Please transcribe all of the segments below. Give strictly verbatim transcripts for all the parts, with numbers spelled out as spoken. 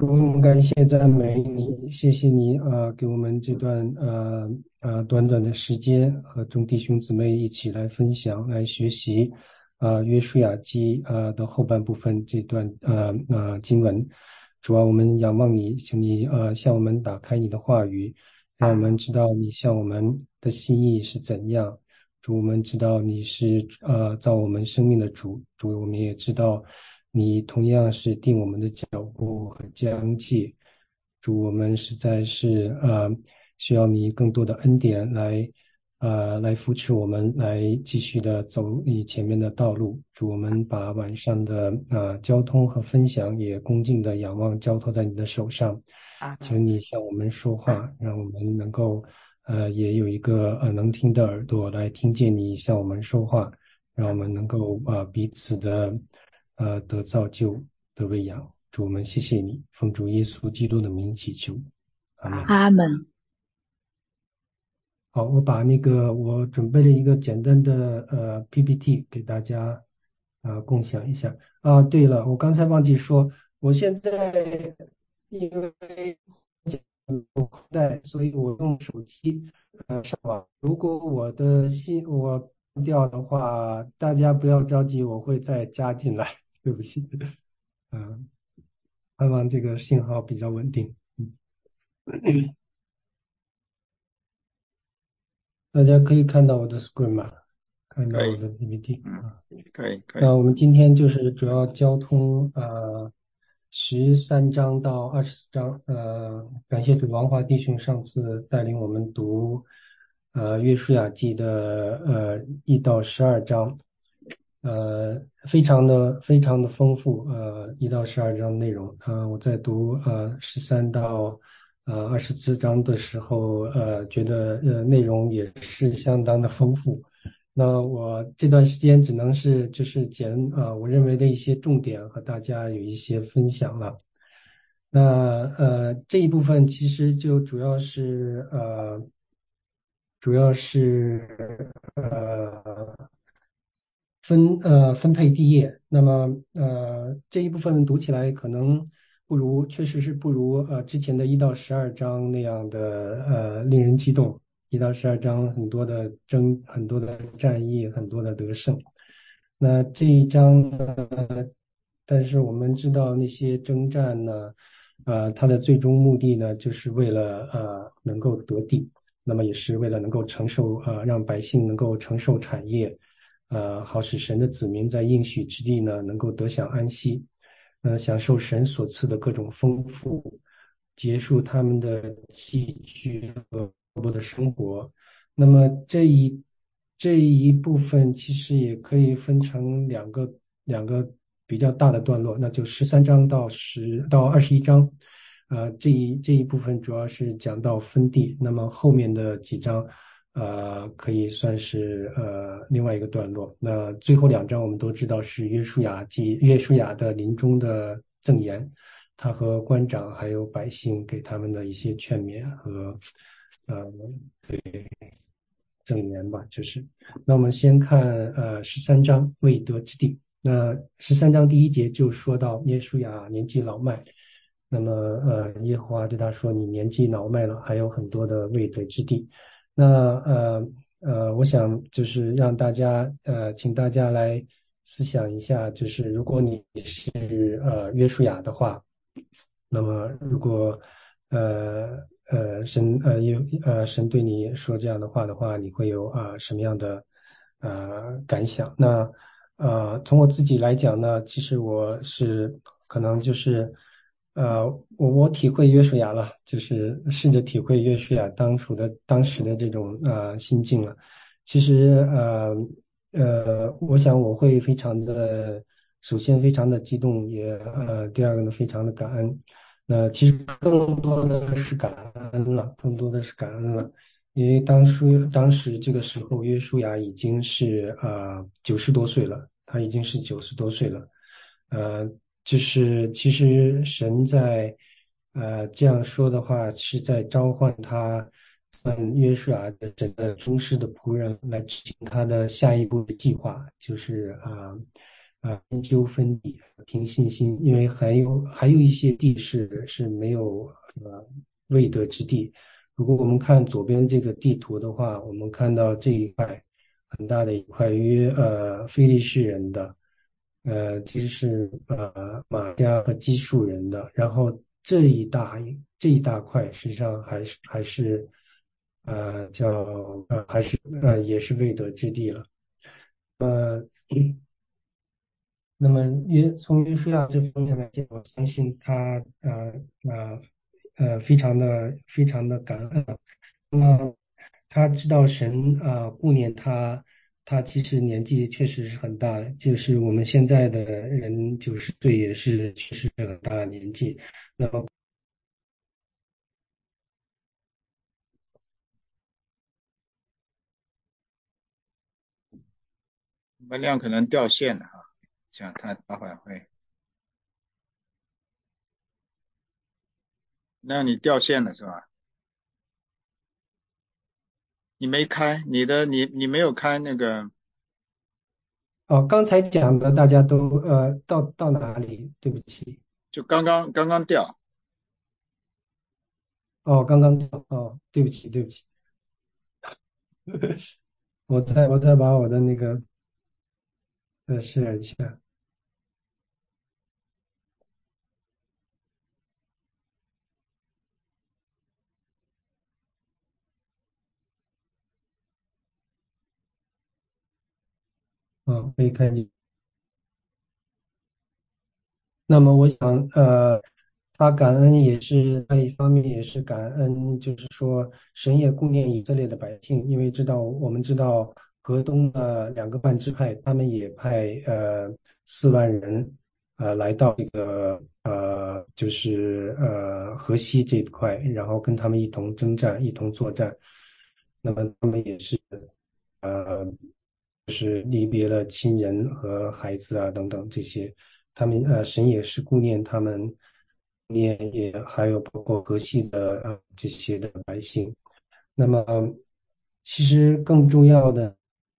主，我们感谢赞美你，谢谢你啊、呃给我们这段呃呃短短的时间，和众弟兄姊妹一起来分享、来学习啊、约书亚记啊的后半部分这段呃呃经文。主啊，我们仰望你，请你呃向我们打开你的话语，让我们知道你向我们的心意是怎样。主，我们知道你是呃造我们生命的主，主，我们也知道你同样是定我们的脚步和疆界。主，我们实在是呃需要你更多的恩典来呃来扶持我们，来继续的走你前面的道路。主，我们把晚上的呃交通和分享也恭敬的仰望交托在你的手上，求你向我们说话，让我们能够呃也有一个呃能听的耳朵来听见你向我们说话，让我们能够呃彼此的呃得造就得喂养。主，我们谢谢你，奉主耶稣基督的名祈求，阿门。 阿门。 好，我把那个我准备了一个简单的呃 P P T 给大家呃共享一下。啊，对了，我刚才忘记说，我现在因为有宽带，所以我用手机呃上网。如果我的信我关掉的话，大家不要着急，我会再加进来。对不起，嗯、盼望这个信号比较稳定。嗯，大家可以看到我的 screen 吗？看到可以， 我的 P P T 嗯， 啊。 可以，可以， 那我们今天就是主要交通呃十三章到二十四章，呃，感谢主王华弟兄上次带领我们读呃约书亚记的呃一到十二章，呃，非常的非常的丰富，呃，一到十二章内容。呃，我在读呃十三到呃二十四章的时候，呃，觉得呃内容也是相当的丰富。那我这段时间只能是就是简啊，我认为的一些重点和大家有一些分享了。那呃这一部分其实就主要是呃主要是呃分呃分配地业。那么呃这一部分读起来可能不如，确实是不如呃之前的一到十二章那样的呃令人激动。一到十二章很多的争，很多的战役，很多的得胜。那这一章呢，但是我们知道那些征战呢，呃，它的最终目的呢，就是为了呃能够得地，那么也是为了能够承受呃让百姓能够承受产业，呃，好使神的子民在应许之地呢能够得享安息，呃，享受神所赐的各种丰富，结束他们的寄居和波的生活。那么这一这一部分其实也可以分成两个两个比较大的段落，那就十三章到十到二十一章。呃，这一这一部分主要是讲到分地，那么后面的几章，呃，可以算是呃另外一个段落。那最后两章我们都知道是约书亚记，约书亚的临终的赠言，他和官长还有百姓给他们的一些劝勉和呃赠言吧，就是。那我们先看呃十三章未得之地。那十三章第一节就说到耶稣亚年纪老迈，那么呃耶和华对他说：“你年纪老迈了，还有很多的未得之地。”那呃呃，我想就是让大家呃，请大家来思想一下，就是如果你是呃约书亚的话，那么如果呃呃神呃有呃神对你说这样的话的话，你会有啊、呃什么样的呃感想？那呃从我自己来讲呢，其实我是可能就是呃我我体会约书亚了，就是试着体会约书亚当初的当时的这种呃心境了。其实呃呃，我想我会非常的，首先非常的激动，也呃第二个呢非常的感恩。那其实更多的是感恩了，更多的是感恩了，因为当初当时这个时候，约书亚已经是呃九十多岁了，他已经是九十多岁了，呃，就是其实神在呃这样说的话，是在召唤他，嗯，约书亚的神的忠实的仆人来执行他的下一步的计划，就是啊啊研究分地，凭信心，因为还有还有一些地是是没有呃未得之地。如果我们看左边这个地图的话，我们看到这一块很大的一块约呃非利士人的，呃其实是呃马加和基述人的，然后这一大这一大块实际上还是还是呃叫呃还是呃也是未得之地了。呃，那么约从约书亚这方面来讲，我相信他呃呃呃非常的非常的感恩。那么他知道神啊、呃顾念他，他其实年纪确实是很大，就是我们现在的人九十岁也是确实是很大的年纪。那么门量可能掉线了哈，想他待会儿会，那你掉线了是吧？你没开，你的你你没有开那个， 哦，刚才讲的大家都呃到到哪里？对不起。 就刚刚刚刚掉， 哦，刚刚哦，对不起对不起，我再我再把我的那个呃 share 一下。嗯，可以看见。那么我想，呃，他感恩也是，他一方面也是感恩，就是说神也顾念以色列的百姓，因为知道我们知道河东的两个半支派，他们也派呃四万人，呃来到这个呃就是呃河西这一块，然后跟他们一同征战，一同作战。那么他们也是。呃。就是离别了亲人和孩子啊等等这些，他们呃神也是顾念他们，念也还有包括河西的呃这些的百姓。那么其实更重要的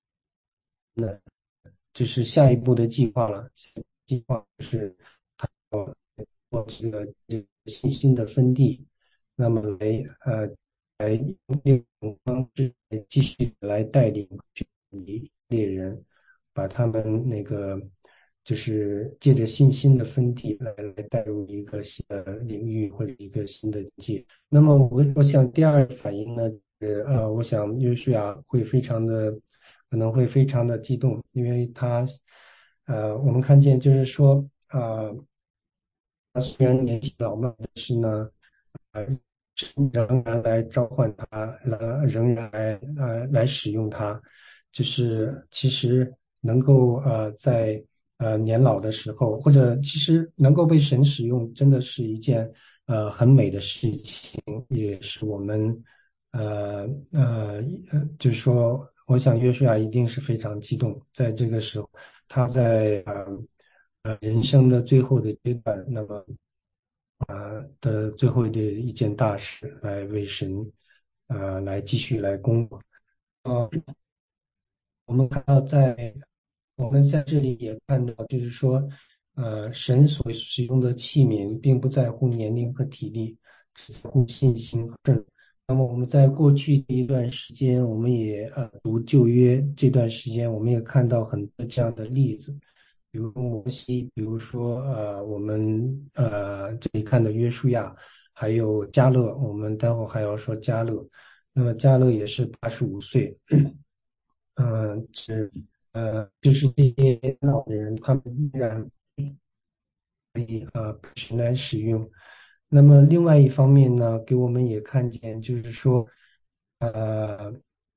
就是下一步的计划了，计划是做这个这个信心的分地，那么来呃来用这种方式继续来带领以猎人，把他们那个就是借着信心的分地来来带入一个新的领域或者一个新的界。那么我我想第二个反应呢，是呃，我想约书亚会非常的可能会非常的激动，因为他呃我们看见就是说呃。他虽然年纪老迈，但是呢，呃，仍然来召唤他，来仍然来呃来使用它，就是其实能够呃在呃年老的时候，或者其实能够被神使用，真的是一件呃很美的事情，也是我们呃呃呃，就是说，我想约书亚一定是非常激动，在这个时候，他在呃呃人生的最后的阶段，那么。的最后的一件大事，来为神，呃，来继续来工作。呃，我们看到在我们在这里也看到，就是说，呃，神所使用的器皿，并不在乎年龄和体力，只在乎信心和正。那么我们在过去的一段时间，我们也呃读旧约这段时间，我们也看到很多这样的例子。比如摩西，比如说呃，我们呃这里看的约书亚，还有加勒，我们待会儿还要说加勒。那么加勒也是八十五岁，嗯、是呃，就是这些老人，他们依然可以呃神来使用。那么另外一方面呢，给我们也看见，就是说，呃。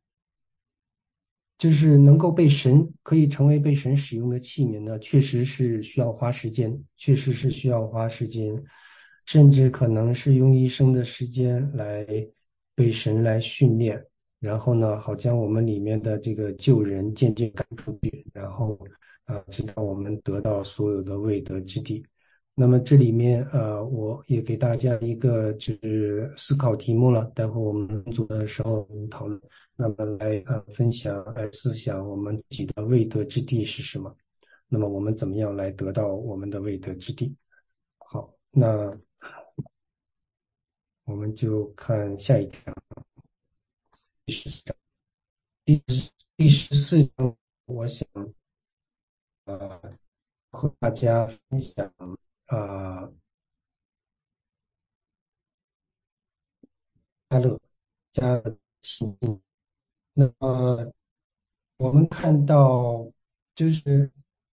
就是能够被神可以成为被神使用的器皿呢，确实是需要花时间，确实是需要花时间，甚至可能是用一生的时间来被神来训练，然后呢，好将我们里面的这个旧人渐渐赶出去，然后啊，直到我们得到所有的未得之地。那么这里面呃，我也给大家一个就是思考题目了，待会儿我们做的时候我们讨论。那么来呃分享来思想我们自己的未得之地是什么？ 那么我们怎么样来得到我们的未得之地？好，那我们就看下一章，第十四章。第第十四章，我想呃和大家分享啊、呃加勒加勒情境。那么我们看到就是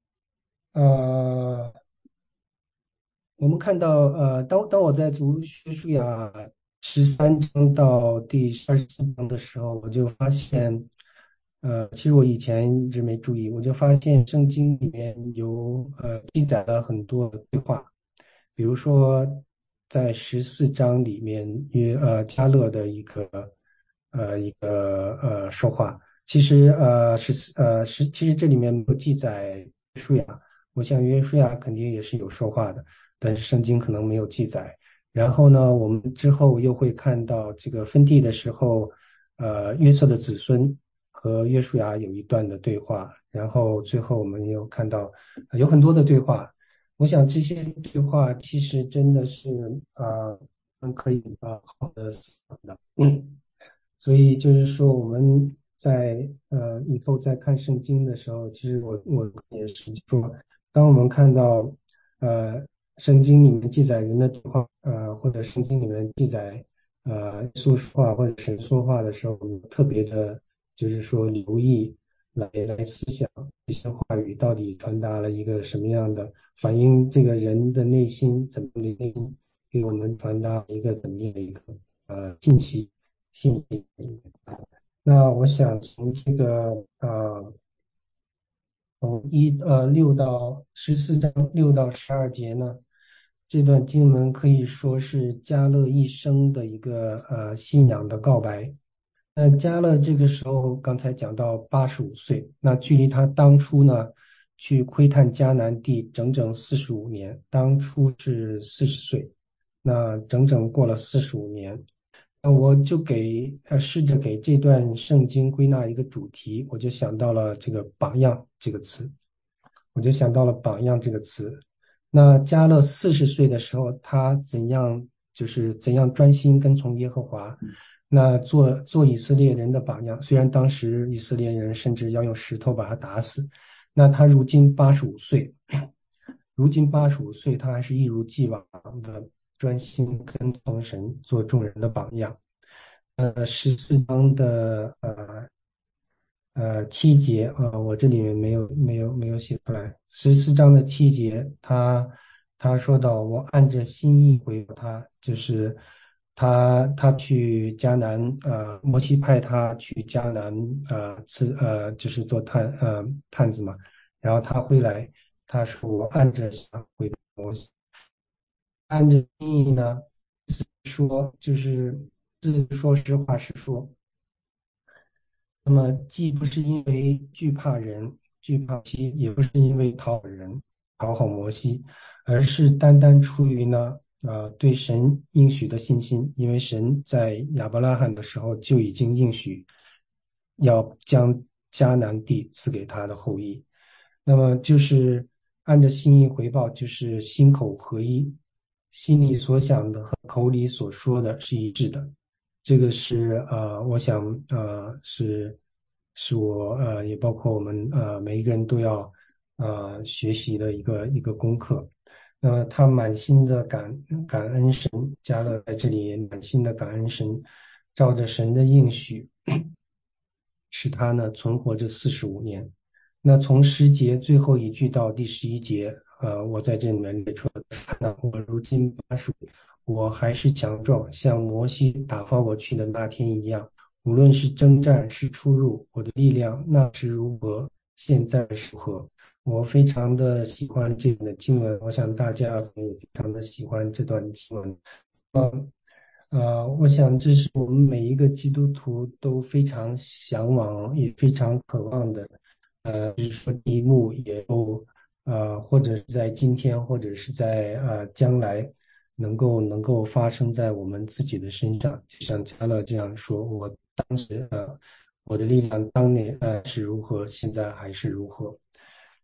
呃我们看到，呃，当当我在读学术雅十三章到第二十四章的时候，我就发现，呃，其实我以前一直没注意，我就发现圣经里面有呃记载了很多对话，比如说在十四章里面约呃加勒的一个呃一个呃说话，其实呃十四呃十其实这里面没有记载约书亚，我想约书亚肯定也是有说话的。但是圣经可能没有记载。然后呢，我们之后又会看到这个分地的时候，呃，约瑟的子孙和约书亚有一段的对话，然后最后我们又看到呃有很多的对话。我想这些对话其实真的是啊，呃我们可以啊好的思考的。嗯，所以就是说我们在呃以后在看圣经的时候，其实我我也是说，当我们看到呃圣经里面记载人的对话，呃或者圣经里面记载呃耶稣说话或者神说话的时候，我们特别的，就是说留意来来思想这些话语到底传达了一个什么样的，反映这个人的内心怎么的内心给我们传达一个怎么样的一个呃信息信息。那我想从这个呃从一呃六到十四章六到十二节呢，这段经文可以说是加勒一生的一个呃信仰的告白。那加勒这个时候刚才讲到八十五岁，那距离他当初呢去窥探迦南地整整四十五年，当初是四十岁，那整整过了四十五年。那我就给呃试着给这段圣经归纳一个主题，我就想到了这个榜样这个词。我就想到了榜样这个词。那加勒四十岁的时候，他怎样就是怎样专心跟从耶和华，那做做以色列人的榜样。虽然当时以色列人甚至要用石头把他打死，那他如今八十五岁，如今八十五岁，他还是一如既往的专心跟从神，做众人的榜样。呃，十四章的呃呃，七节啊、呃我这里面没有没有没有写出来。十四章的七节，他他说到，我按着心意回复他，就是他他去迦南，呃，摩西派他去迦南，呃，刺呃，就是做探呃探子嘛。然后他回来，他说我按着想回答摩西，按着心意呢，说就是自说实话实说。那么既不是因为惧怕人、惧怕其，也不是因为讨好人、讨好摩西，而是单单出于呢，呃，对神应许的信心。因为神在亚伯拉罕的时候就已经应许要将迦南地赐给他的后裔。那么就是按着心意回报，就是心口合一，心里所想的和口里所说的是一致的。这个是呃，我想呃是是我呃也包括我们呃每一个人都要呃学习的一个一个功课。那么他满心的感感恩神，加勒在这里也满心的感恩神，照着神的应许，使他呢存活这四十五年。那从十节最后一句到第十一节，呃，我在这里面列出了，那我如今八十五，我还是强壮，像摩西打发我去的那天一样。无论是征战是出入，我的力量那时如何，现在是如何。我非常的喜欢这段的经文，我想大家可能也非常的喜欢这段经文。呃，我想这是我们每一个基督徒都非常向往，也非常渴望的。呃，就是说题目也都呃，或者是在今天，或者是在呃将来，能够能够发生在我们自己的身上。就像加勒这样说，我呃，我的力量当年呃是如何，现在还是如何。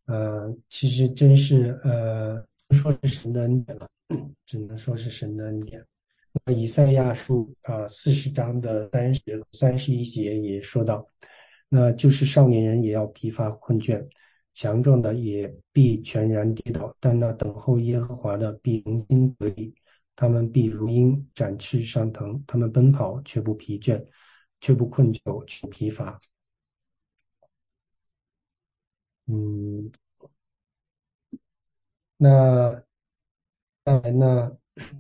呃，其实真是呃，说是神的恩典了，只能说是神的恩典。那么以赛亚书啊四十章的三十三十一节也说到，那就是少年人也要疲乏困倦，强壮的也必全然跌倒，但那等候耶和华的必重新得力，他们必如鹰展翅上腾，他们奔跑却不疲倦，却不困倦，却不疲乏。嗯，那再来呢？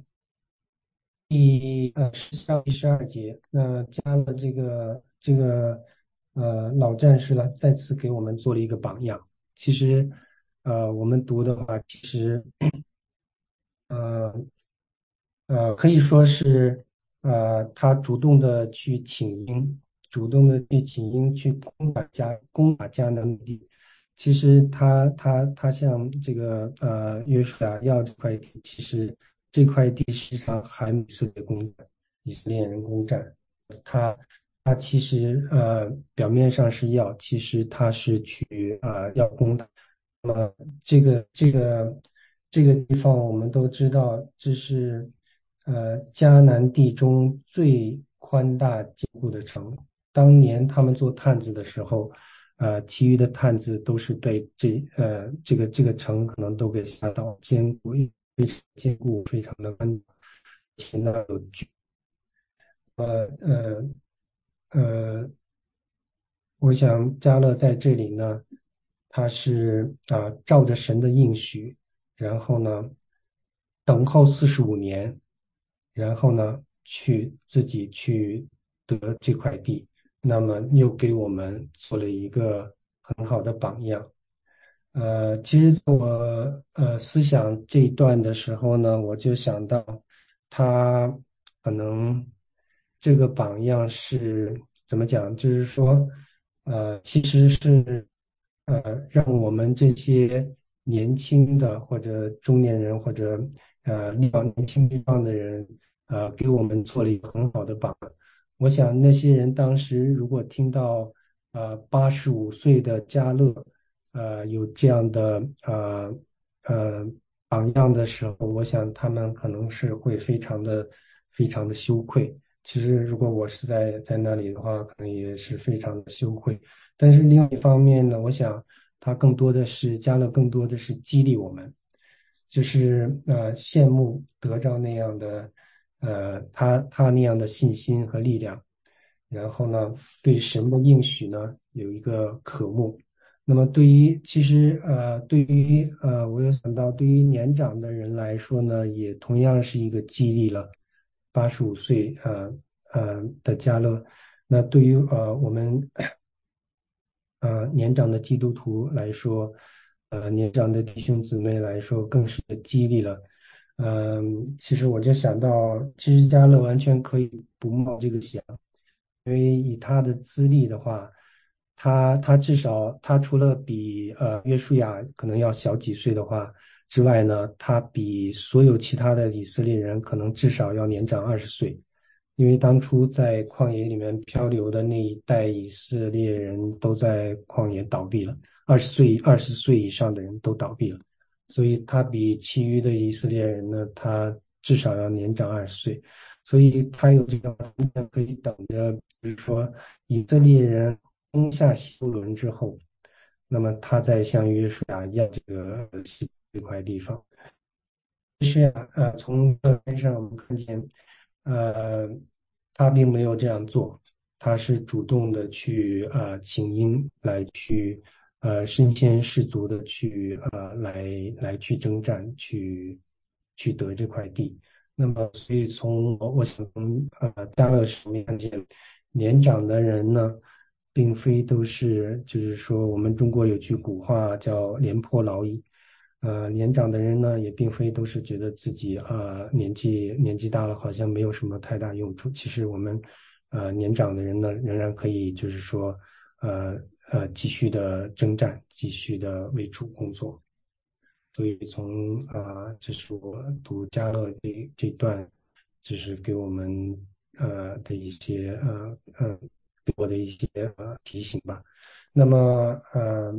第呃十三、第十二节，那加了这个这个呃老战士了，再次给我们做了一个榜样。其实，呃，我们读的话，其实呃呃可以说是呃他主动的去请缨，主动的去请缨去攻打迦攻打迦南地。其实他他他向这个呃约书亚要这块地，其实这块地实际上还以色列攻占，以色列人攻占。他他其实呃表面上是要，其实他是去呃要攻打。那么这个这个这个地方我们都知道，这是呃迦南地中最宽大坚固的城。当年他们做探子的时候，呃，其余的探子都是被这呃这个这个城可能都给吓到，坚固非常坚固，非常的宽大，且呢有巨呃呃呃我想加勒在这里呢，他是啊、照着神的应许，然后呢等候四十五年，然后呢去自己去得这块地，那么又给我们做了一个很好的榜样。呃，其实在我呃思想这一段的时候呢，我就想到他可能这个榜样是怎么讲？就是说，呃，其实是呃让我们这些年轻的或者中年人或者呃力量年轻力量的人，呃，给我们做了一个很好的榜样。我想那些人当时如果听到呃八十五岁的加勒。呃有这样的呃呃榜样的时候，我想他们可能是会非常的非常的羞愧。其实如果我是在在那里的话，可能也是非常的羞愧。但是另外一方面呢，我想他更多的是加了更多的是激励我们，就是呃羡慕得着那样的呃他他那样的信心和力量，然后呢对神的应许呢有一个渴慕。那么对于其实呃对于呃我有想到对于年长的人来说呢，也同样是一个激励了。八十五岁呃呃的加勒，那对于呃我们呃年长的基督徒来说，呃年长的弟兄姊妹来说，更是激励了。嗯、其实我就想到，其实加勒完全可以不冒这个险，因为以他的资历的话，他他至少他除了比呃约书亚可能要小几岁的话之外呢，他比所有其他的以色列人可能至少要年长二十岁。因为当初在旷野里面漂流的那一代以色列人都在旷野倒闭了，二十岁二十岁以上的人都倒闭了，所以他比其余的以色列人呢，他至少要年长二十岁，所以他有这个风险可以等着，比如说以色列人攻下希伯伦之后，那么他再向约书亚要这个西这块地方。是啊，呃，从照片上我们看见，呃，他并没有这样做，他是主动的去呃请缨来去呃身先士卒的去呃来来去征战，去去得这块地。那么，所以从我我想从呃加勒上面看见，年长的人呢，并非都是就是说我们中国有句古话叫廉颇老矣。呃，年长的人呢，也并非都是觉得自己呃年纪年纪大了，好像没有什么太大用处。其实我们呃年长的人呢，仍然可以就是说呃呃继续的征战，继续的为主工作。所以从啊、呃这是我读加勒这这段，就是给我们呃的一些呃呃给我的一些呃提醒吧。那么呃。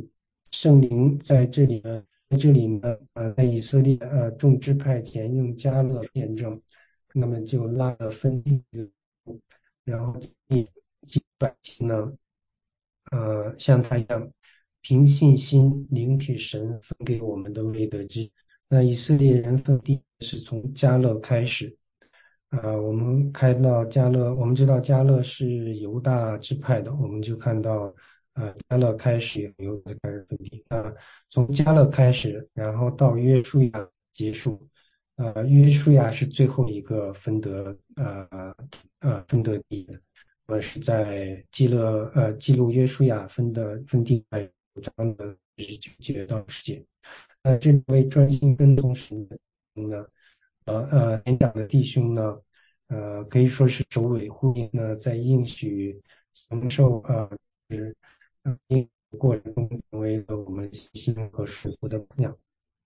圣灵在这里呢，在这里呢，呃，在以色列呃众支派前用加勒见证，那么就拉了分地的，然后一几百姓呢，呃，像他一样，凭信心领取神分给我们的未得之。那以色列人分地是从加勒开始，啊、我们看到加勒，我们知道加勒是犹大支派的，我们就看到，呃，加勒开始犹大开始分地。那从加勒开始，然后到约书亚结束，呃，约书亚是最后一个分得，呃呃分得地的。我们是在记了呃记录约书亚分的分地百九章的十九节到十节。呃，这位专心跟从神的人呢，呃呃，年长的弟兄呢，呃，可以说是首尾呼应呢，在应许承受呃是呃应许过程中成为了我们信心和属福的榜样。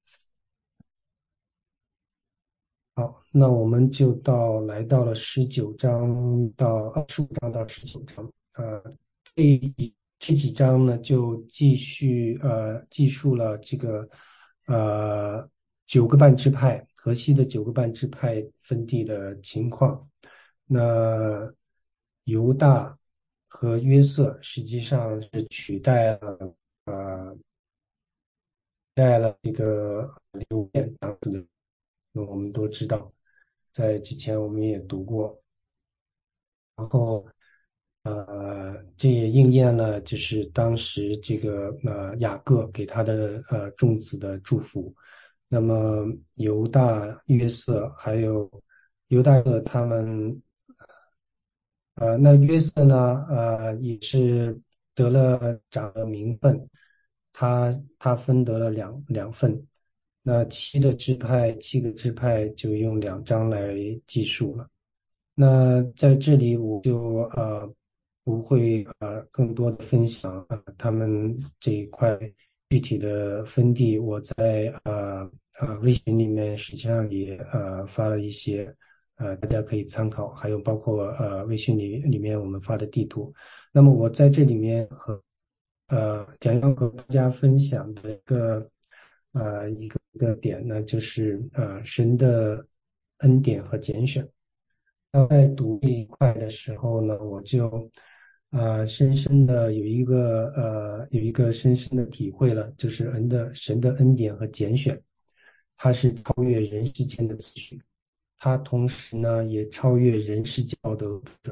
好，那我们就到来到了十九章到二十五章到十九章，呃，这这几章呢就继续呃记述了这个呃九个半支派河西的九个半支派分地的情况。那犹大和约瑟实际上是取代了呃带了这个流变当时的，那我们都知道，在之前我们也读过，然后呃，这也应验了就是当时这个呃雅各给他的呃众子的祝福。那么犹大、约瑟还有犹大的他们呃，那约瑟呢，呃，也是得了长的名分，他他分得了两两份，那七的支派，七个支派就用两章来计数了。那在这里我就呃不会呃更多的分享呃他们这一块具体的分地，我在呃呃微信里面实际上也呃发了一些。呃，大家可以参考，还有包括呃微信里里面我们发的地图。那么我在这里面和呃将要和大家分享的一个呃一个一个点呢，就是呃神的恩典和拣选。那在读这一块的时候呢，我就呃深深的有一个呃有一个深深的体会了，就是恩的神的恩典和拣选，它是超越人世间的次序。它同时呢也超越人世教的恶者。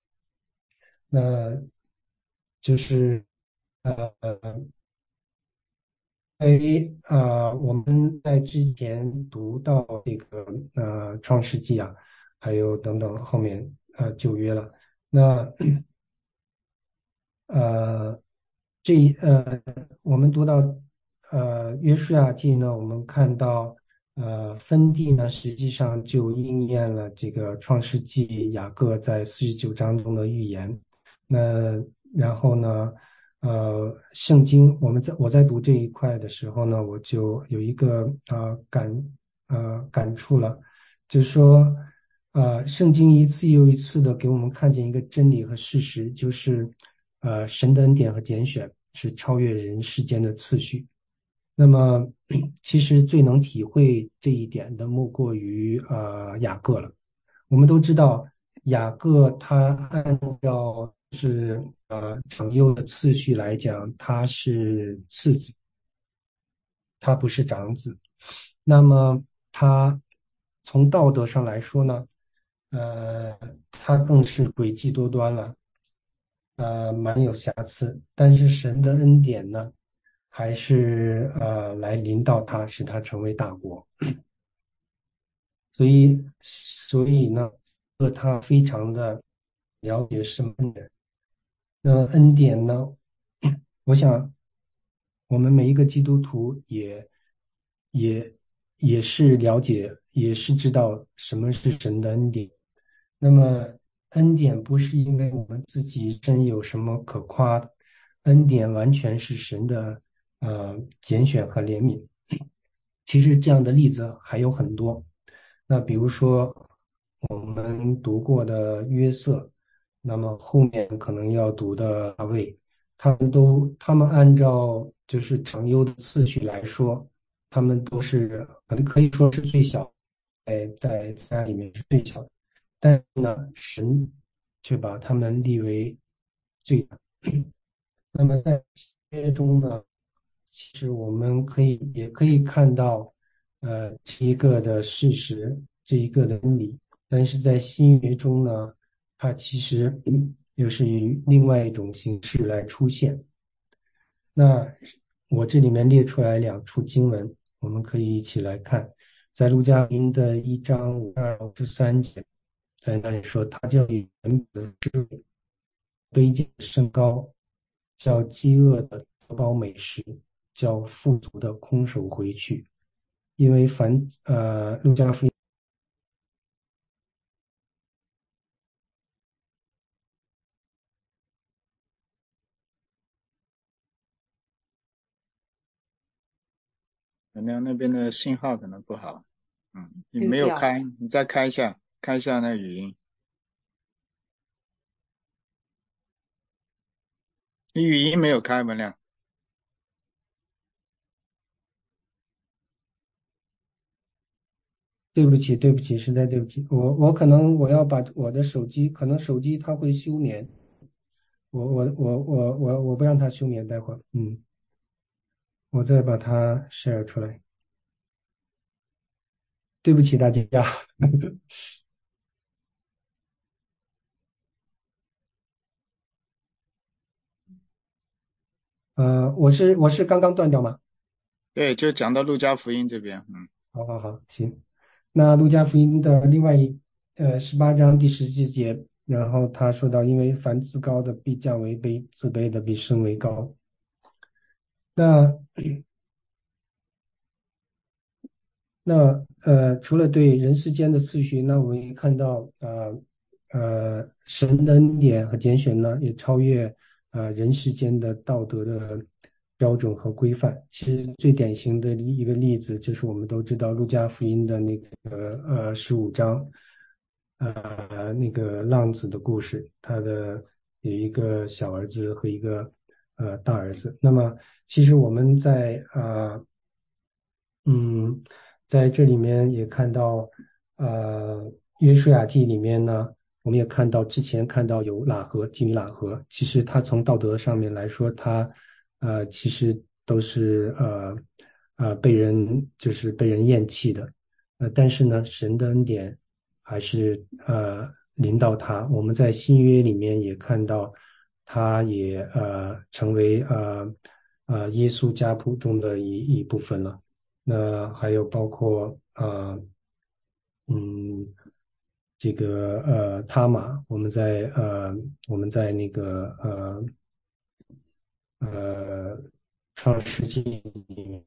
那就是呃，因为呃我们在之前读到这个呃创世纪啊，还有等等后面呃旧约了。那呃这呃我们读到呃约书亚记呢，我们看到呃分地呢，实际上就应验了这个创世纪雅各在四十九章中的预言。那然后呢，呃，圣经我们在我在读这一块的时候呢，我就有一个啊、呃感呃感触了，就是说，呃，圣经一次又一次的给我们看见一个真理和事实，就是呃，神的恩典和拣选是超越人世间的次序。那么，其实最能体会这一点的，莫过于呃雅各了。我们都知道，雅各他按照是呃长幼的次序来讲，他是次子，他不是长子。那么他从道德上来说呢，呃，他更是诡计多端了，呃，蛮有瑕疵。但是神的恩典呢，还是呃来临到他，使他成为大国。所以，所以呢，呃，他非常的了解圣恩的。那恩典呢，我想我们每一个基督徒也也也是了解，也是知道什么是神的恩典。那么，恩典不是因为我们自己真有什么可夸的，恩典完全是神的呃拣选和怜悯。其实这样的例子还有很多。那比如说我们读过的约瑟，那么后面可能要读的大卫， 他们都他们按照就是长幼的次序来说，他们都是可能可以说是最小，在在自然里面是最小的，但是呢，神却把他们立为最大。那么在新约中呢，其实我们可以也可以看到，呃，这一个的事实，这一个的真理。但是在新约中呢，它其实嗯又是以另外一种形式来出现。那我这里面列出来两处经文，我们可以一起来看，在路加福音的一章五二五十三节，在那里说，他叫以人的智慧卑贱的升高，叫饥饿的得饱美食，叫富足的空手回去。因为凡呃路加福音可能那边的信号可能不好。嗯，你对调。 没有开，你再开一下，开一下那语音。你语音没有开，文亮。 对不起，对不起，实在对不起，我我可能我要把我的手机，可能手机它会休眠，我我我我我我不让它休眠，待会儿，嗯，我再把它 share 出来。对不起大家，呃，我是我是刚刚断掉吗？ 对，就讲到路加福音这边。嗯， 好好好，行。那路加福音的另外一呃十八章第十七节，然后他说到，因为凡自高的必降为卑，自卑的必升为高。那那呃，除了对人世间的次序，那我们也看到，呃呃，神的恩典和拣选呢，也超越呃人世间的道德的标准和规范。其实最典型的一个例子，就是我们都知道路加福音的那个呃十五章，呃那个浪子的故事，他的有一个小儿子和一个呃大儿子。那么其实我们在呃嗯。在这里面也看到，呃，《约书亚记》里面呢，我们也看到之前看到有喇合，妓女喇合，其实他从道德上面来说，他呃其实都是呃呃被人就是被人厌弃的，呃，但是呢，神的恩典还是呃临到他。我们在新约里面也看到，他也呃成为呃呃耶稣家谱中的一一部分了。那还有包括呃嗯这个呃他玛，我们在呃我们在那个呃呃创世纪里面。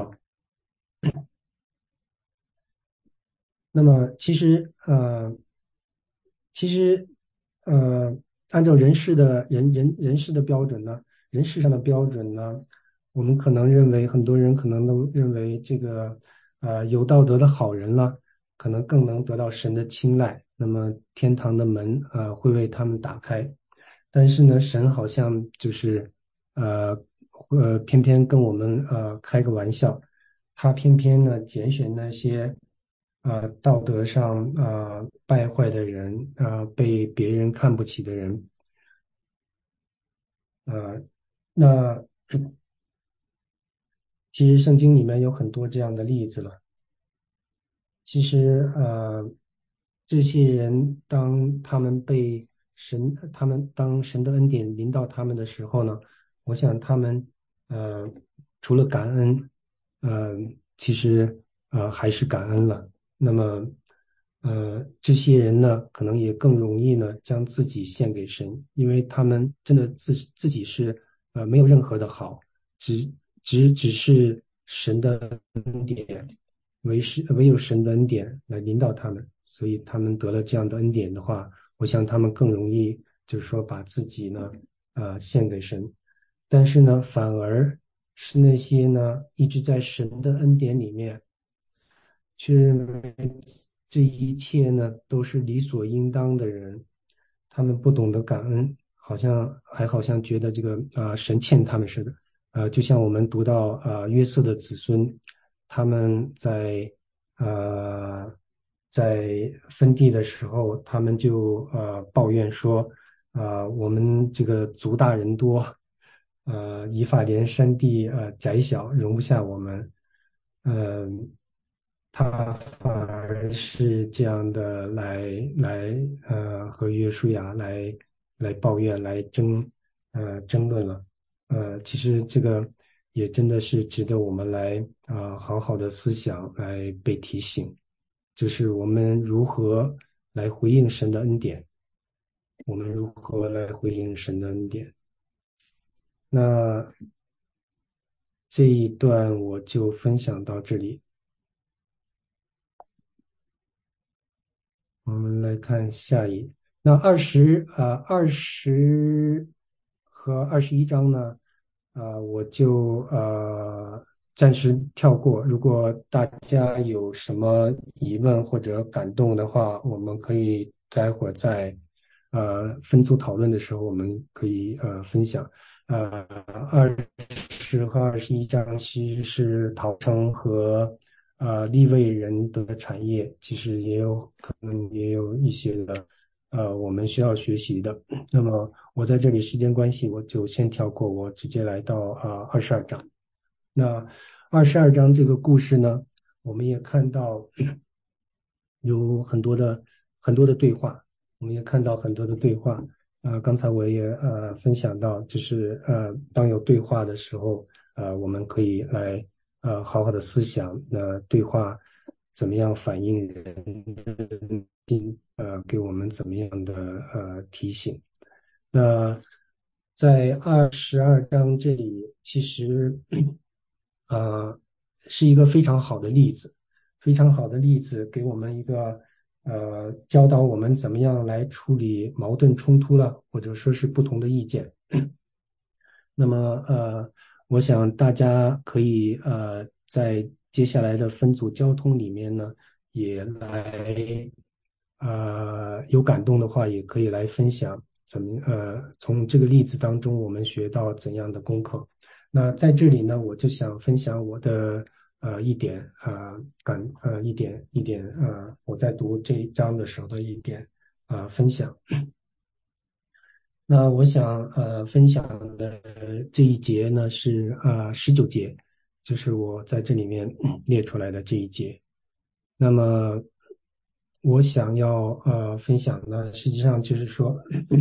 那么其实呃其实呃按照人事的人人人事的标准呢，人事上的标准呢，我们可能认为很多人可能都认为这个呃有道德的好人了，可能更能得到神的青睐，那么天堂的门呃会为他们打开。但是呢，神好像就是呃呃偏偏跟我们呃开个玩笑，他偏偏呢拣选那些呃道德上呃败坏的人，呃被别人看不起的人，呃那其实圣经里面有很多这样的例子了。其实，呃，这些人当他们被神，他们当神的恩典临到他们的时候呢，我想他们，呃，除了感恩，呃，其实呃还是感恩了。那么，呃，这些人呢，可能也更容易呢将自己献给神，因为他们真的自自己是呃没有任何的好，只只只是神的恩典。唯是唯有神的恩典来领导他们，所以他们得了这样的恩典的话，我想他们更容易就是说把自己呢，呃，献给神。但是呢，反而是那些呢一直在神的恩典里面，却认为这一切呢都是理所应当的人，他们不懂得感恩， 好像还好像觉得这个啊、呃神欠他们似的。呃，就像我们读到呃约瑟的子孙，他们在呃在分地的时候，他们就呃抱怨说，啊、我们这个族大人多，呃，以法莲山地呃窄小，容不下我们。嗯、他反而是这样的来来呃和约书亚来来抱怨来争呃争论了。呃，其实这个也真的是值得我们来啊、呃好好的思想来被提醒，就是我们如何来回应神的恩典，我们如何来回应神的恩典。那这一段我就分享到这里。我们来看下一，那二十啊二十和二十一章呢，啊、我就呃暂时跳过。如果大家有什么疑问或者感动的话，我们可以待会儿在呃分组讨论的时候，我们可以呃分享。呃，二十和二十一章其实是陶城和呃利未人的产业，其实也有可能也有一些的呃我们需要学习的。那么我在这里时间关系，我就先跳过，我直接来到啊二十二章。那二十二章这个故事呢，我们也看到有很多的很多的对话，我们也看到很多的对话。呃，刚才我也呃分享到，就是呃，当有对话的时候，呃，我们可以来呃好好的思想，那对话怎么样反映人的心，呃，给我们怎么样的呃提醒。那在二十二章这里，其实呃是一个非常好的例子，非常好的例子，给我们一个呃教导我们怎么样来处理矛盾冲突了，或者说是不同的意见。那么呃，我想大家可以呃在接下来的分组交通里面呢，也来呃有感动的话，也可以来分享怎么呃从这个例子当中我们学到怎样的功课。那在这里呢，我就想分享我的呃一点呃感呃一点一点呃我在读这一章的时候的一点呃分享。那我想呃分享的这一节呢是呃十九节，就是我在这里面列出来的这一节。那么我想要呃分享的，实际上就是说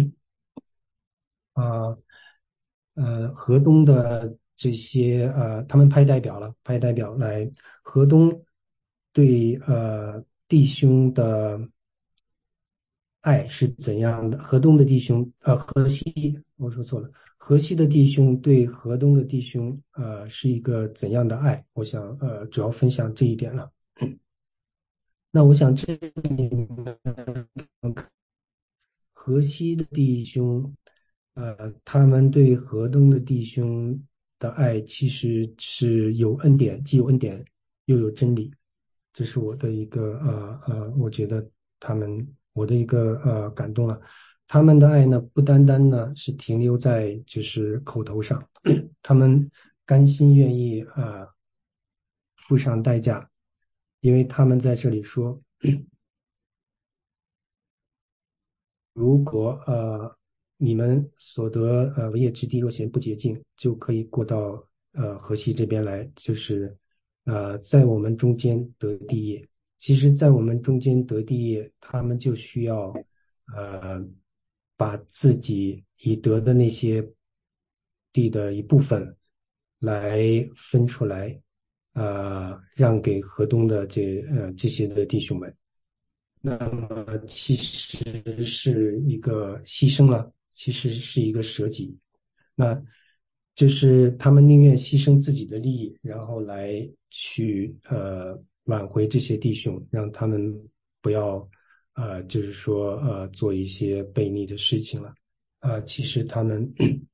啊呃河东的这些呃他们派代表了，派代表来河东对呃弟兄的爱是怎样的？河东的弟兄，呃，河西，我说错了，河西的弟兄对河东的弟兄，呃，是一个怎样的爱？我想，呃，主要分享这一点了。那我想这里面河西的弟兄，呃，他们对河东的弟兄的爱其实是有恩典，既有恩典又有真理。这是我的一个呃呃，我觉得他们我的一个呃感动了。他们的爱呢，不单单呢是停留在就是口头上，他们甘心愿意啊、呃付上代价，因为他们在这里说。如果呃你们所得呃为业之地若嫌不洁净，就可以过到呃河西这边来，就是呃在我们中间得地业。其实，在我们中间得地业，他们就需要呃把自己已得的那些地的一部分来分出来，呃让给河东的这呃这些的弟兄们。那么其实是一个牺牲了，其实是一个舍己。那就是他们宁愿牺牲自己的利益，然后来去呃挽回这些弟兄，让他们不要呃就是说呃做一些悖逆的事情了。呃，其实他们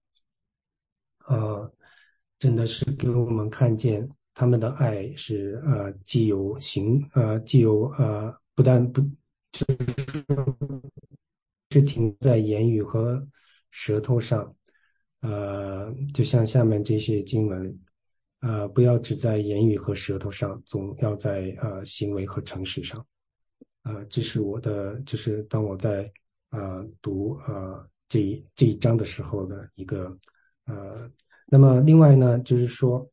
呃真的是给我们看见他们的爱是呃既有行呃既有呃不但不。是停在言语和舌头上，呃，就像下面这些经文，呃，不要只在言语和舌头上，总要在呃行为和诚实上。呃，这是我的，就是当我在呃读呃这一这一章的时候的一个呃，那么另外呢，就是说，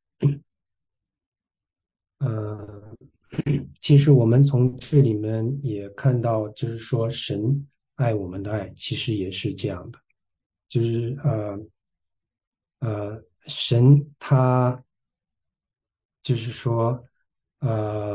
呃，其实我们从这里面也看到，就是说神爱我们的爱，其实也是这样的，就是呃呃，神他就是说，呃，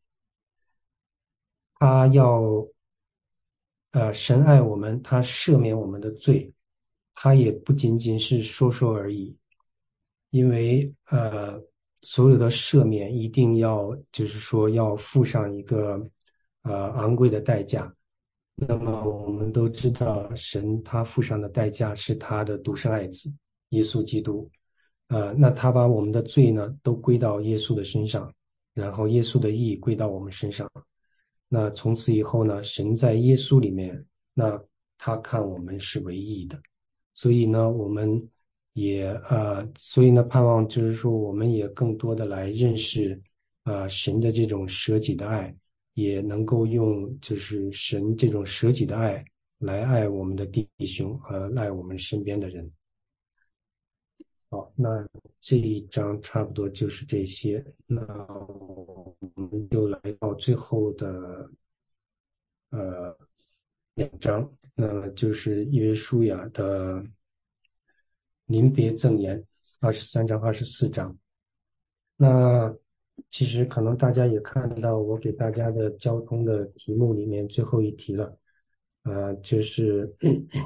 他要呃，神爱我们，他赦免我们的罪，他也不仅仅是说说而已，因为呃，所有的赦免一定要就是说要付上一个呃昂贵的代价。那么我们都知道，神他付上的代价是他的独生爱子耶稣基督。呃，那他把我们的罪呢都归到耶稣的身上，然后耶稣的义归到我们身上。那从此以后呢，神在耶稣里面，那他看我们是唯一的，所以呢，我们也呃，所以呢，盼望就是说，我们也更多的来认识呃神的这种舍己的爱，也能够用就是神这种舍己的爱来爱我们的弟兄和爱我们身边的人。好，那这一章差不多就是这些。那我们就来到最后的呃两章，那就是约书亚的临别赠言，二十三章、二十四章。那其实可能大家也看到我给大家的交通的题目里面最后一题了，呃，就是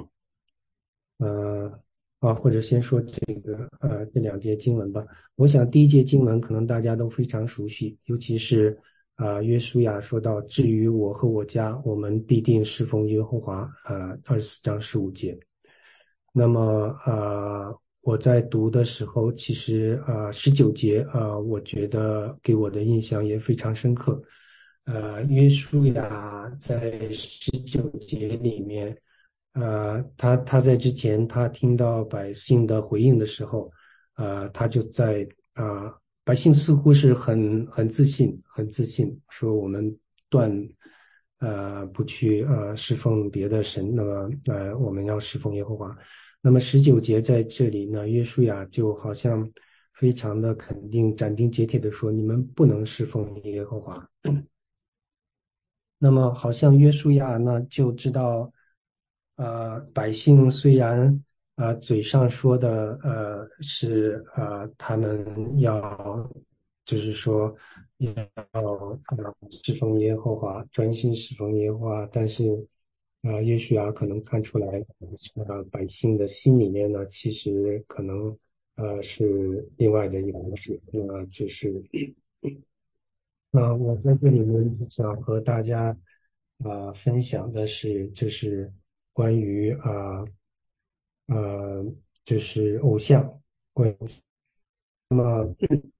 呃啊，或者先说这个呃这两节经文吧。我想第一节经文可能大家都非常熟悉，尤其是啊、呃约书亚说到，至于我和我家，我们必定侍奉耶和华。呃，二十四章十五节。那么呃我在读的时候，其实呃十九节呃我觉得给我的印象也非常深刻。呃，约书亚在十九节里面。呃，他他在之前他听到百姓的回应的时候，呃，他就在啊、呃百姓似乎是很很自信，很自信，说我们断呃不去呃侍奉别的神，那么呃我们要侍奉耶和华。那么十九节在这里呢，约书亚就好像非常的肯定、斩钉截铁的说，你们不能侍奉耶和华。那么好像约书亚呢就知道，呃，百姓虽然呃嘴上说的呃是呃他们要就是说要呃侍奉耶和华，专心侍奉耶和华，但是呃约书亚可能看出来，呃百姓的心里面呢，其实可能呃是另外的一回事，呃就是。那我在这里面想和大家啊、呃分享的是，就是关于啊呃呃就是偶像，关于那么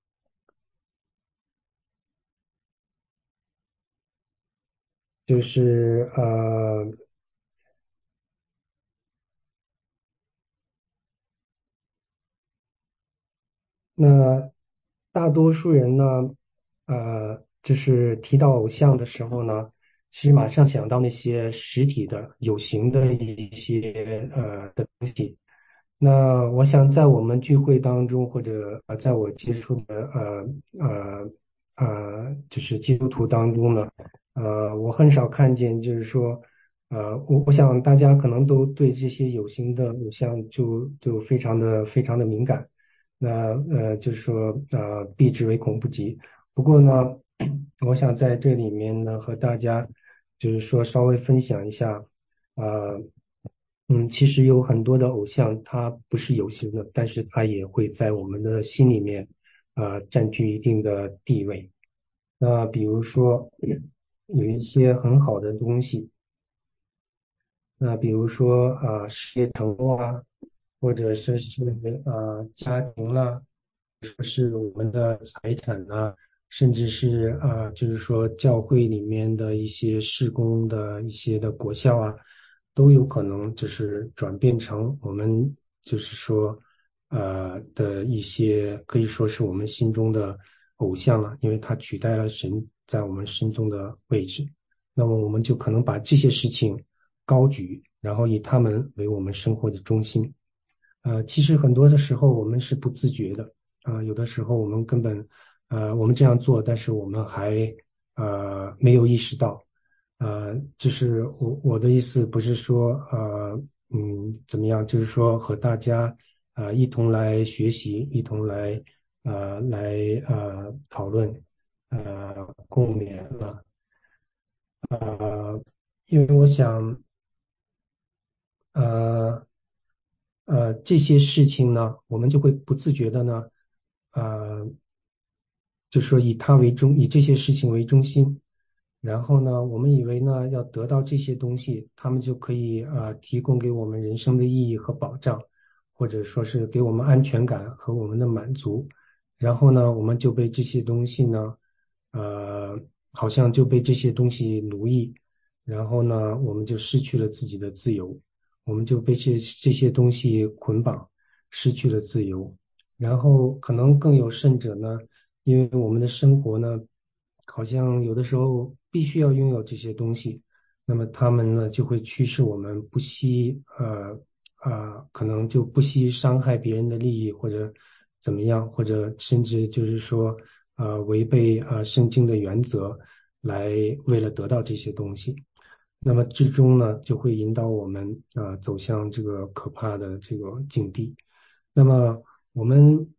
就是呃那大多数人呢，呃，就是提到偶像的时候呢，其实马上想到那些实体的、有形的一些呃的东西。那我想在我们聚会当中，或者呃，在我接触的呃呃呃，就是基督徒当中呢，呃，我很少看见，就是说，呃，我我想大家可能都对这些有形的偶像就就非常的非常的敏感。那呃，就是说呃，避之唯恐不及。不过呢，我想在这里面呢，和大家就是说稍微分享一下，呃，嗯，其实有很多的偶像，它不是有形的，但是它也会在我们的心里面，呃，占据一定的地位。那比如说，有一些很好的东西，那比如说啊，事业成功啊，或者说是呃家庭啦，说是我们的财产啊，甚至是啊，就是说教会里面的一些事工的一些的果效啊， 都有可能就是转变成我们就是说呃的一些可以说是我们心中的偶像了，因为它取代了神在我们心中的位置。那么我们就可能把这些事情高举，然后以他们为我们生活的中心。呃，其实很多的时候我们是不自觉的，啊、呃有的时候我们根本，呃，我们这样做，但是我们还呃没有意识到，呃，就是我我的意思不是说呃嗯怎么样，就是说和大家呃一同来学习，一同来呃来呃讨论，呃共勉了，呃，因为我想。呃呃，这些事情呢，我们就会不自觉的呢，呃，就说以他为中，以这些事情为中心，然后呢，我们以为呢，要得到这些东西，他们就可以呃提供给我们人生的意义和保障，或者说是给我们安全感和我们的满足，然后呢，我们就被这些东西呢，呃，好像就被这些东西奴役，然后呢，我们就失去了自己的自由。我们就被这这些东西捆绑，失去了自由。然后可能更有甚者呢，因为我们的生活呢，好像有的时候必须要拥有这些东西，那么他们呢就会驱使我们不惜呃啊、可能就不惜伤害别人的利益或者怎么样，或者甚至就是说呃违背啊、圣经的原则来为了得到这些东西。那么最终呢，就会引导我们啊、呃走向这个可怕的这个境地。那么我们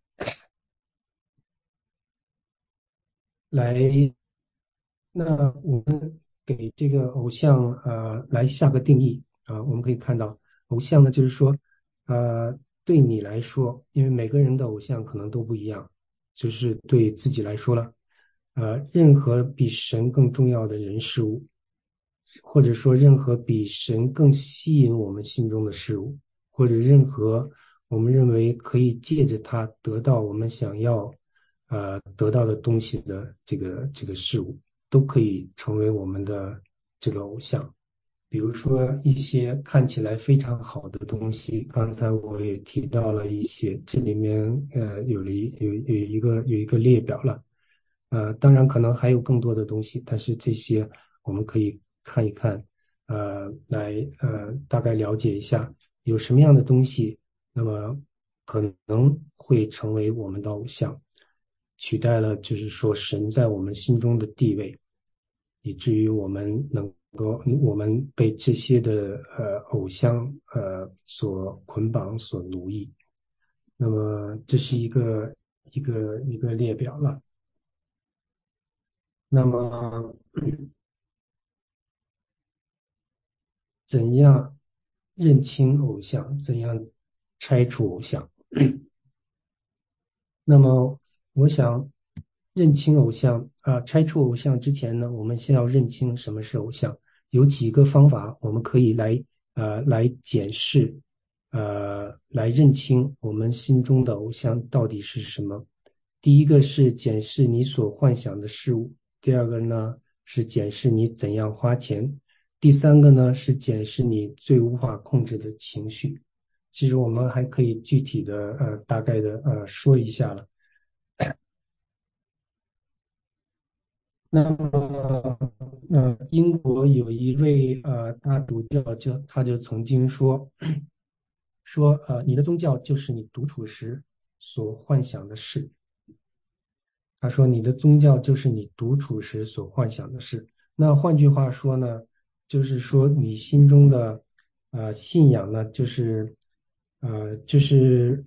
来，那我们给这个偶像呃来下个定义啊、我们可以看到，偶像呢就是说，呃，对你来说，因为每个人的偶像可能都不一样，就是对自己来说了，呃，任何比神更重要的人事物。或者说任何比神更吸引我们心中的事物，或者任何我们认为可以借着它得到我们想要呃得到的东西的这个这个事物，都可以成为我们的这个偶像。比如说一些看起来非常好的东西，刚才我也提到了一些，这里面呃有了一有有一个有一个列表了。呃，当然可能还有更多的东西，但是这些我们可以看一看，呃，来呃大概了解一下有什么样的东西，那么可能会成为我们的偶像，取代了就是说神在我们心中的地位，以至于我们能够我们被这些的呃偶像呃所捆绑、所奴役。那么这是一个一个一个列表了。那么怎样认清偶像？怎样拆除偶像？那么我想认清偶像啊，拆除偶像之前呢，我们先要认清什么是偶像。有几个方法我们可以来呃来检视，呃来认清我们心中的偶像到底是什么。第一个是检视你所幻想的事物，第二个呢是检视你怎样花钱，第三个呢是检视你最无法控制的情绪。其实我们还可以具体的呃大概的呃说一下了。那么，呃，英国有一位呃大主教就他就曾经说说呃你的宗教就是你独处时所幻想的事。他说你的宗教就是你独处时所幻想的事。那换句话说呢，就是说你心中的呃信仰呢，就是呃就是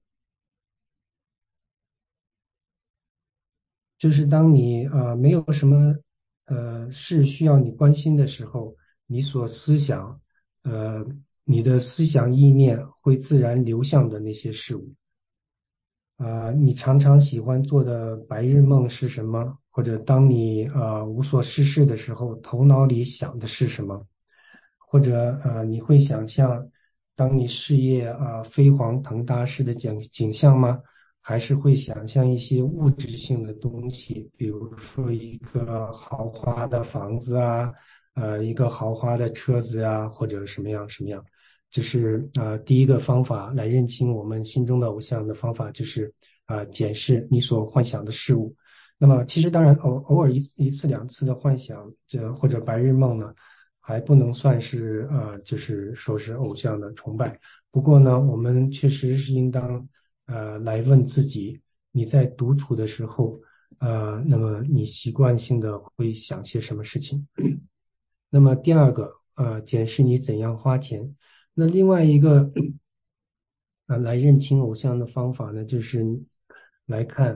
就是当你呃没有什么呃事需要你关心的时候，你所思想呃你的思想意念会自然流向的那些事物。啊、你常常喜欢做的白日梦是什么？或者当你呃无所事事的时候，头脑里想的是什么？或者呃你会想象当你事业啊、飞黄腾达时的景景象吗？还是会想象一些物质性的东西，比如说一个豪华的房子啊， 呃一个豪华的车子呀，或者什么样什么样。就是呃第一个方法来认清我们心中的偶像的方法，就是啊、检视你所幻想的事物。那么其实当然偶偶尔一一次两次的幻想，这或者白日梦呢，还不能算是呃就是说是偶像的崇拜。不过呢，我们确实是应当呃来问自己，你在独处的时候，呃，那么你习惯性的会想些什么事情？那么第二个，呃，检视你怎样花钱。那另外一个，呃，来认清偶像的方法呢，就是来看，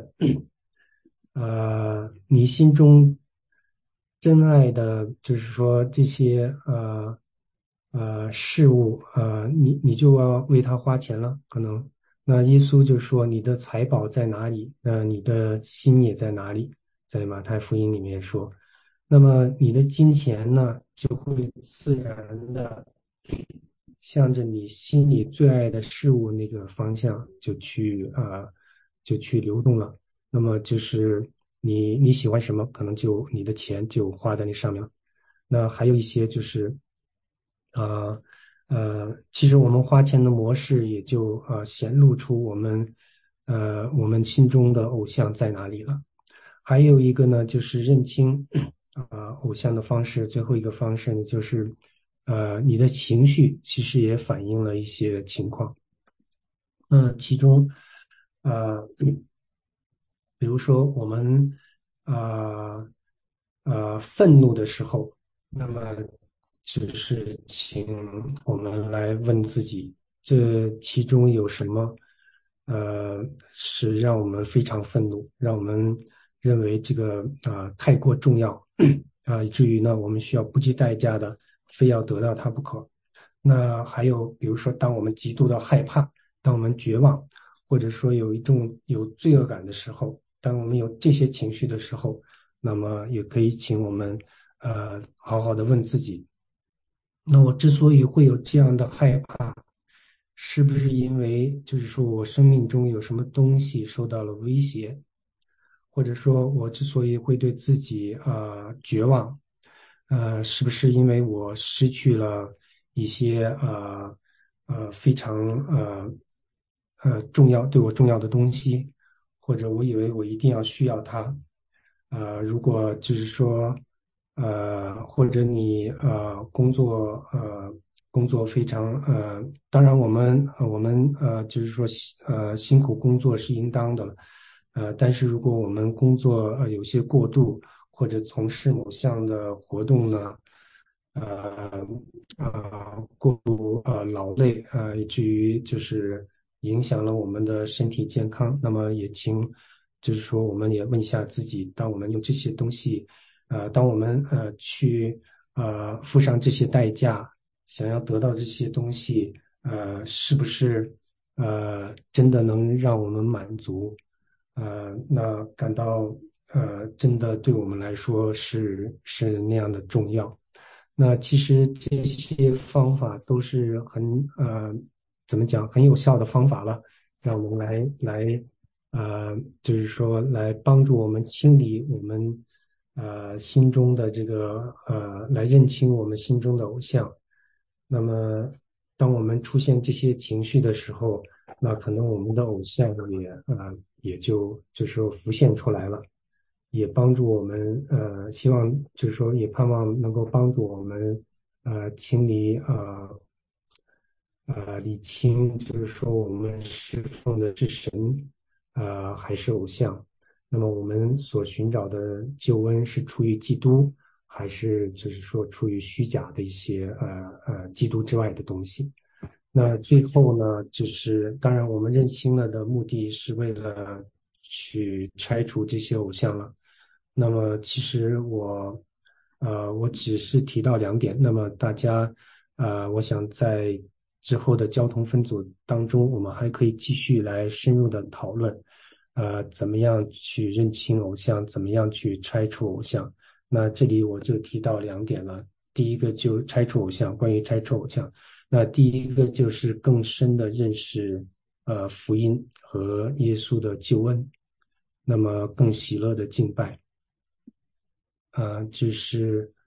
呃，你心中真爱的，就是说这些呃呃事物，呃，你你就要为它花钱了。可能那耶稣就说：“你的财宝在哪里？那你的心也在哪里？”在马太福音里面说。那么你的金钱呢，就会自然的向着你心里最爱的事物那个方向就去啊、呃就去流动了。那么就是你你喜欢什么，可能就你的钱就花在那上面了。那还有一些就是啊呃，其实我们花钱的模式也就呃显露出我们呃我们心中的偶像在哪里了。还有一个呢，就是认清啊、偶像的方式。最后一个方式呢，就是呃你的情绪其实也反映了一些情况。嗯，其中呃比如说我们呃呃愤怒的时候，那么只是请我们来问自己，这其中有什么呃是让我们非常愤怒，让我们认为这个啊、呃太过重要啊、以至于呢我们需要不计代价的非要得到它不可。那还有比如说，当我们极度的害怕，当我们绝望，或者说有一种有罪恶感的时候，当我们有这些情绪的时候，那么也可以请我们呃好好的问自己，那我之所以会有这样的害怕，是不是因为就是说我生命中有什么东西受到了威胁，或者说我之所以会对自己呃绝望，呃，是不是因为我失去了一些呃呃非常呃呃重要对我重要的东西，或者我以为我一定要需要它，呃，如果就是说呃或者你呃工作呃工作非常呃，当然我们呃我们呃就是说呃辛苦工作是应当的了。呃，但是如果我们工作呃有些过度，或者从事某项的活动呢，呃呃过度呃劳累，呃以至于就是影响了我们的身体健康，那么也请就是说我们也问一下自己，当我们用这些东西，呃，当我们呃去呃付上这些代价，想要得到这些东西，呃，是不是呃真的能让我们满足？呃，那感到呃，真的对我们来说是是那样的重要。那其实这些方法都是很呃，怎么讲，很有效的方法了，让我们来来呃，就是说来帮助我们清理我们呃心中的这个呃，来认清我们心中的偶像。那么，当我们出现这些情绪的时候，那可能我们的偶像也呃也就就是说浮现出来了，也帮助我们呃希望就是说也盼望能够帮助我们呃清理呃呃理清，就是说我们侍奉的是神呃还是偶像，那么我们所寻找的救恩是出于基督，还是就是说出于虚假的一些呃呃基督之外的东西？那最后呢，就是当然我们认清了的目的是为了去拆除这些偶像了。那么其实我，呃，我只是提到两点。那么大家，呃，我想在之后的交通分组当中，我们还可以继续来深入的讨论，呃，怎么样去认清偶像，怎么样去拆除偶像。那这里我就提到两点了。第一个就拆除偶像，关于拆除偶像。那第一个就是更深的认识，呃，福音和耶稣的救恩，那么更喜乐的敬拜，呃，就是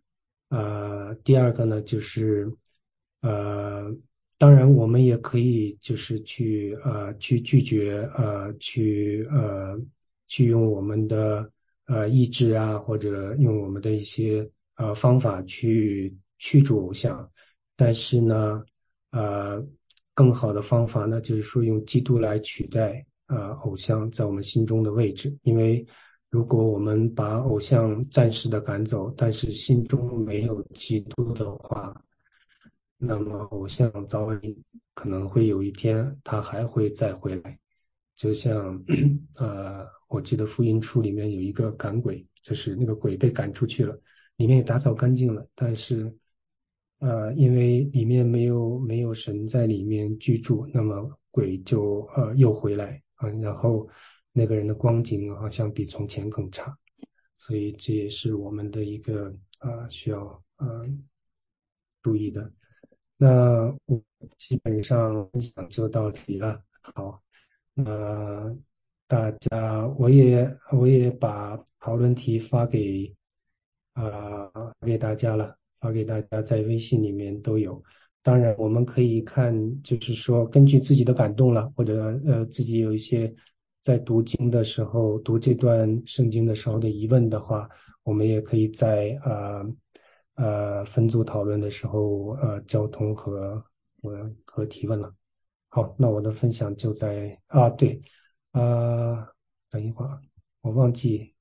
呃，第二个呢，就是呃，当然我们也可以就是去呃去拒绝呃去呃去用我们的呃意志啊，或者用我们的一些呃方法去驱逐偶像，但是呢，呃，更好的方法呢，就是说用基督来取代呃偶像在我们心中的位置，因为如果我们把偶像暂时的赶走，但是心中没有基督的话，那么偶像早晚可能会有一天他还会再回来。就像呃，我记得福音书里面有一个赶鬼，就是那个鬼被赶出去了，里面也打扫干净了，但是呃，因为里面没有没有神在里面居住，那么鬼就呃又回来啊，然后那个人的光景好像比从前更差，所以这也是我们的一个啊、呃需要呃注意的。那我基本上分享就到这里了。好，那大家我也我也把讨论题发给啊、发给大家了，发给大家在微信里面都有。当然，我们可以看，就是说根据自己的感动了，或者呃自己有一些在读经的时候、读这段圣经的时候的疑问的话，我们也可以在呃呃分组讨论的时候呃交通和和和提问了。好，那我的分享就在啊对啊、等一会儿，我忘记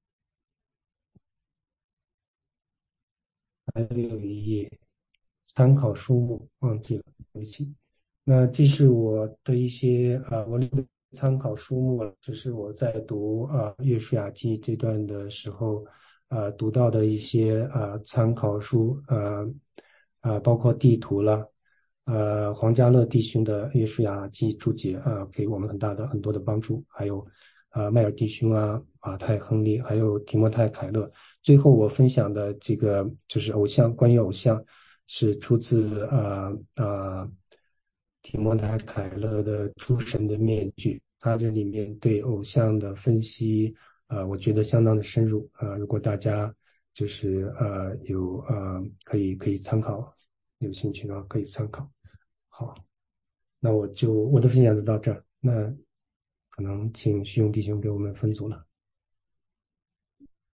还有一页参考书目忘记了，对不起。那这是我的一些啊，我留的参考书目了，这是我在读啊《约书亚记》这段的时候啊读到的一些啊参考书，呃啊包括地图了，呃黄家乐弟兄的《约书亚记》注解啊，给我们很大的很多的帮助，还有啊麦尔弟兄啊、马太亨利，还有提摩太凯勒。最后我分享的这个就是偶像，关于偶像。是出自呃呃提摩太凯勒的《诸神的面具》，他这里面对偶像的分析，呃，我觉得相当的深入。呃，如果大家就是呃有呃可以可以参考，有兴趣的话可以参考。好，那我就我的分享就到这儿，那可能请徐勇弟兄给我们分组了。